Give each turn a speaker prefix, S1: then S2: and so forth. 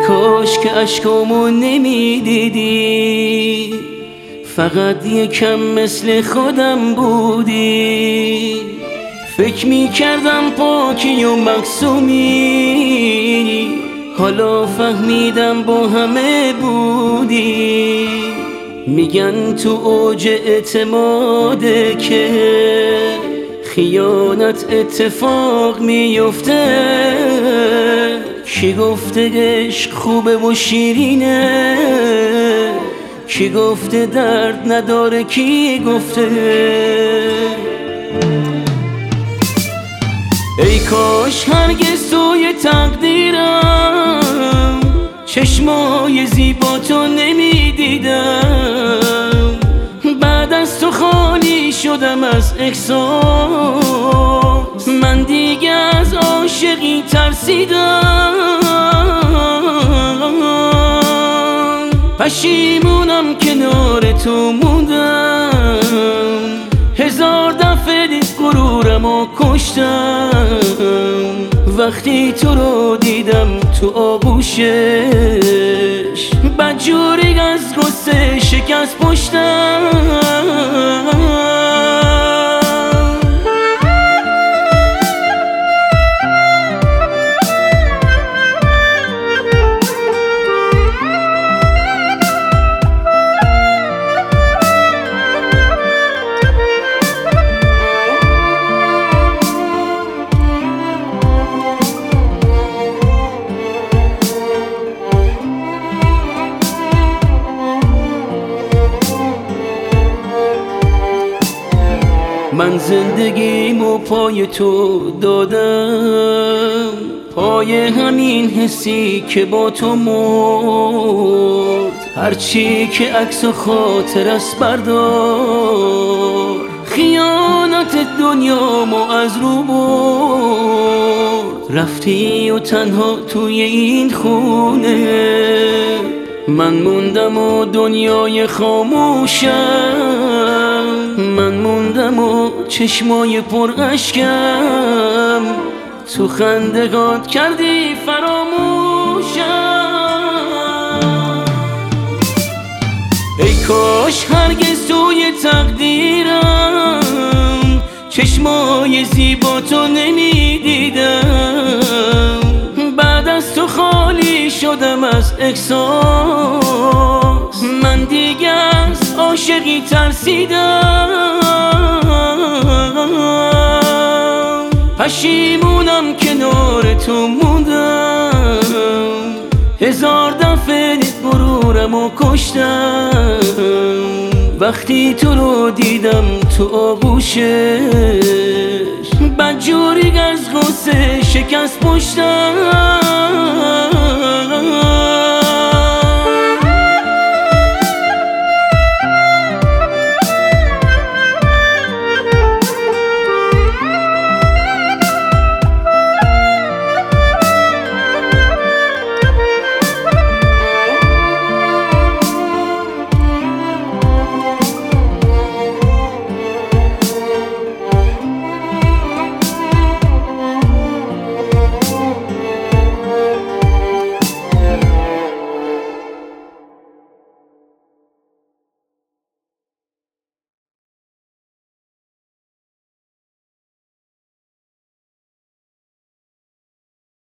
S1: کاش که اشکامو نمیدیدی، فقط یکم مثل خودم بودی. فکر میکردم پاکی و معصومی، حالا فهمیدم با همه بودی. میگن تو اوج اعتماده که خیانت اتفاق میفته. کی گفته عشق خوبه و شیرینه؟ کی گفته درد نداره؟ کی گفته؟ ای کاش هرگز توی تقدیرم چشمای زیبا تو نمیدیدم. بعد از تو خالی شدم از احساس، من دیگه از عاشقی ترسیدم. پشیمونم کنار تو موندم، هزار دفعه غرورمو کشتم. وقتی تو رو دیدم تو آغوشش، بدجوری از غصه شکست پشتم. من زندگیمو پای تو دادم، پای همین حسی که با تو مرد. هرچی که عکس و خاطر است بردار، خیانت دنیامو از رو برد. رفتی و تنها توی این خونه من موندم و دنیای خاموشم. من موندم و چشمای پر اشکم، تو خندگات کردی فراموشم. ای کاش هرگز توی تقدیرم چشمای زیبا تو نمیدیدم. بعد از تو خالی شدم از احساس، من دیگه از عاشقی ترسیدم. پشیمونم کنار تو موندم، هزار دفعه غرورمو کشتم. وقتی تو رو دیدم تو آغوشش، بدجوری از غصه شکست پشتم.